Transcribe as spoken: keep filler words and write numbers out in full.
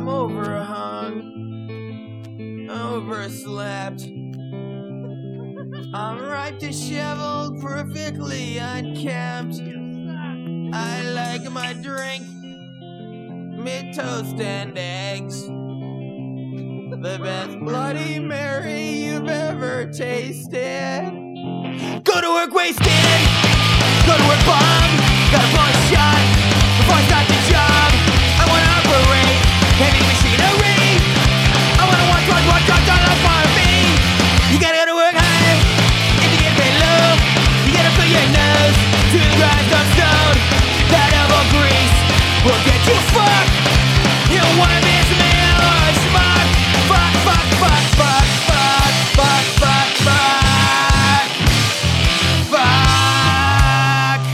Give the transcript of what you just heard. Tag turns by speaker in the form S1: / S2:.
S1: I'm overhung, overslept. I'm ripe, disheveled, perfectly unkempt. I like my drink mid toast and eggs. The best Bloody Mary you've ever tasted. Go to work wasted, go to work blind.